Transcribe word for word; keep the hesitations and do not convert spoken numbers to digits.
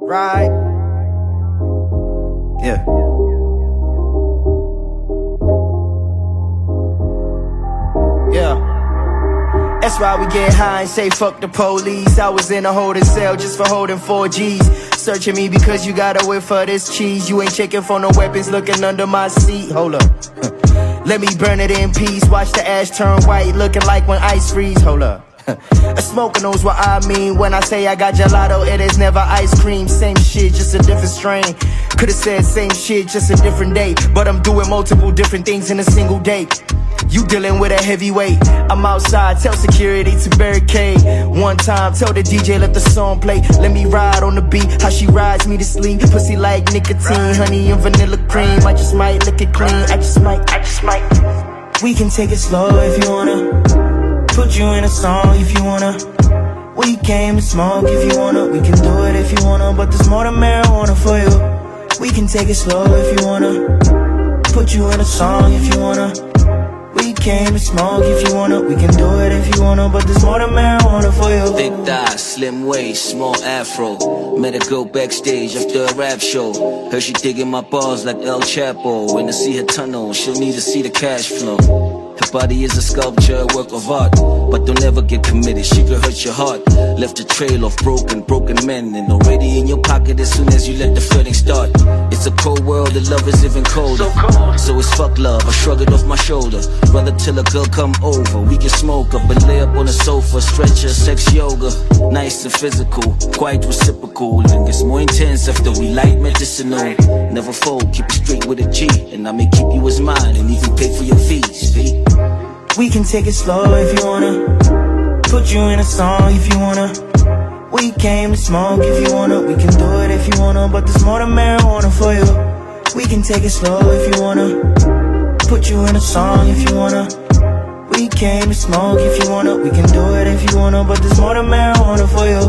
Right. Yeah. Yeah. That's why we get high and say fuck the police. I was in a holding cell just for holding four G's. Searching me because you got away for this cheese. You ain't checking for no weapons looking under my seat. Hold up. Let me burn it in peace. Watch the ash turn white looking like when ice freeze. Hold up. A smoker knows what I mean when I say I got gelato. It is never ice cream. Same shit, just a different strain. Could've said same shit, just a different day. But I'm doing multiple different things in a single day. You dealing with a heavyweight. I'm outside, tell security to barricade. One time, tell the D J let the song play. Let me ride on the beat, how she rides me to sleep. Pussy like nicotine, honey and vanilla cream. I just might lick it clean, I just might, I just might. We can take it slow if you wanna. Put you in a song if you wanna. We came to smoke if you wanna. We can do it if you wanna, but there's more than marijuana for you. We can take it slow if you wanna. Put you in a song if you wanna. We came to smoke if you wanna. We can do it if you wanna, but there's more than marijuana for you. Thick thighs, slim waist, small afro. Met a girl backstage after a rap show. Heard she digging my balls like El Chapo. When I see her tunnel, she'll need to see the cash flow. Her body is a sculpture, a work of art. But don't ever get committed, she could hurt your heart. Left a trail of broken, broken men. And already in your pocket as soon as you let the flirting start. It's a cold world, the love is even colder. So, cold. So it's fuck love, I shrug it off my shoulder. Rather till a girl come over, we can smoke up and lay up on the sofa. Stretcher, sex yoga, nice and physical, quite reciprocal. And gets more intense after we light medicinal. Never fold, keep it straight with a G. And I may keep you as mine and even pay for your fees, fee. We can take it slow if you wanna. Put you in a song if you wanna. We came to smoke if you wanna. We can do it if you wanna, but there's more than marijuana for you. We can take it slow if you wanna. Put you in a song if you wanna. We came to smoke if you wanna. We can do it if you wanna, but there's more than marijuana for you.